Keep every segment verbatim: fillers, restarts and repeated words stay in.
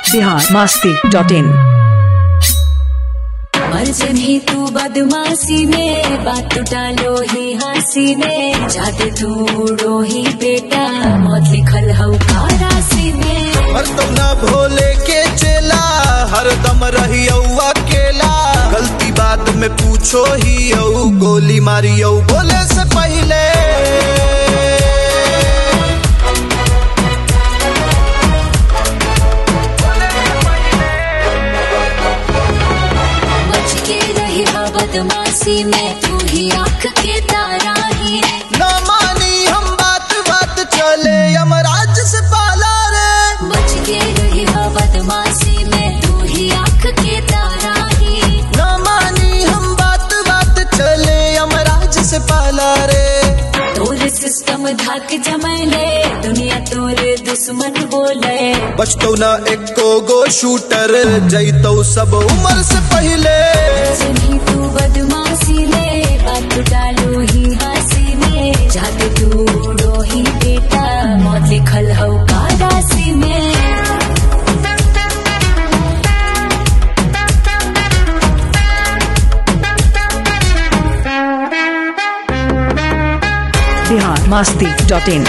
Bihar Masti dot इन। मर्जन ही तू बदमाशी में बात डालो ही हंसी में जाते तू ही बेटा मौत लिखल हऊ कारासी में। हर तुम ना भोले के चेला हरदम रही अकेला गलती बात में पूछो ही औ गोली मारी औ बोले से पहले। बदमाशी में तू ही आँख के तारा ही न मानी हम बात बात चले यमराज से पाला रे। बच के रही बदमाशी में तू ही आँख के तारा ही न मानी हम बात बात चले यमराज से पाला रे। तोरे सिस्टम धाक जमैले दुनिया तोरे दुश्मन बोले बचतो न एको गो शूटर जैतो सब उम्र से पहले। तू बदमाशी ले बात डालो ही हंसी में जाते तू ही बेटा मौत लिखल हऊ कारासी में। Bihar Masti dot in.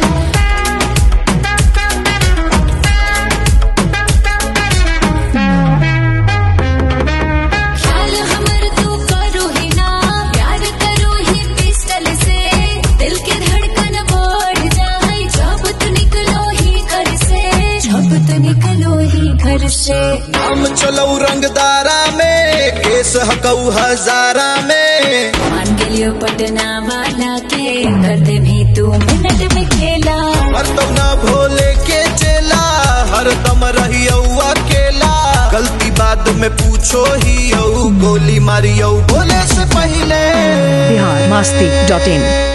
हम चलो रंगदारा में केस हकऊ हजारा में मान गेलियो पटना वाला के कर दे भी तू मिनट में खेला। हर तुम ना भोले के चेला हरदम रही अकेला गलती बाद में पूछो ही औ गोली मारी औ बोले से पहले। बिहार मस्ती डॉट इन।